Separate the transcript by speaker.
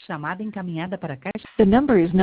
Speaker 1: Chamada encaminhada para a caixa.
Speaker 2: The number is